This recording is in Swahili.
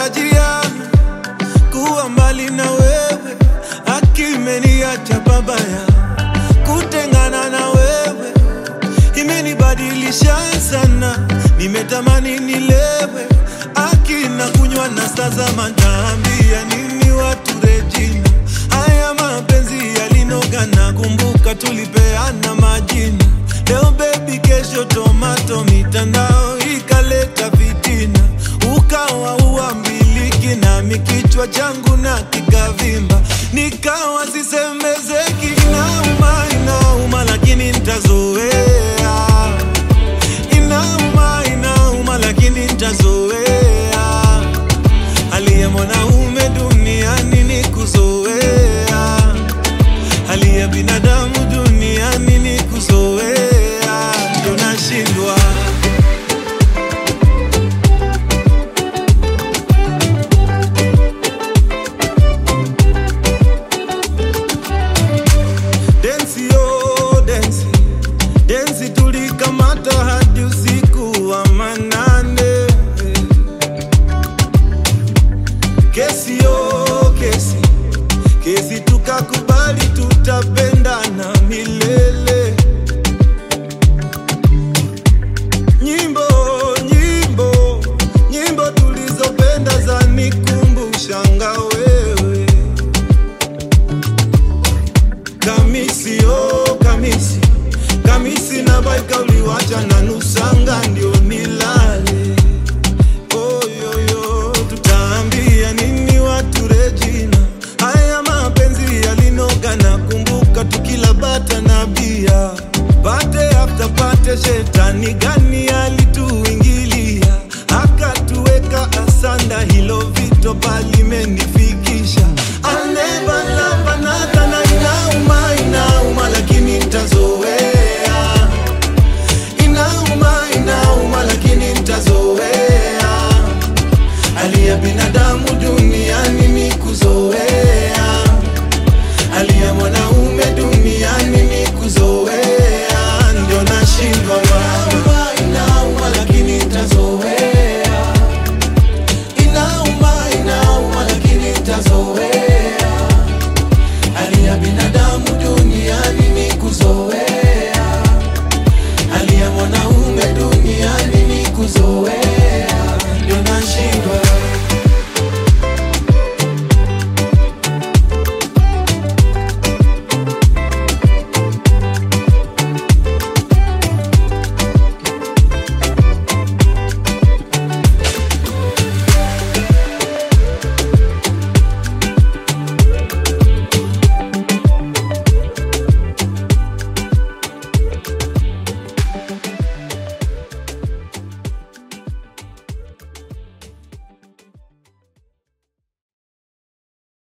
sikutarajia kuwa mbali na wewe, akimeniacha babaya. Kutengana na wewe imenibadilisha sana, nimetamani nilewe, akina kunywa na stazama. Naambia nini watu Regina, haya mapenzi yalinoga, na kumbuka tulipeana majina. Leo baby kesho tomato, mitandao ikaleta fitina, ukawa uambiliki, na mikichwa changu na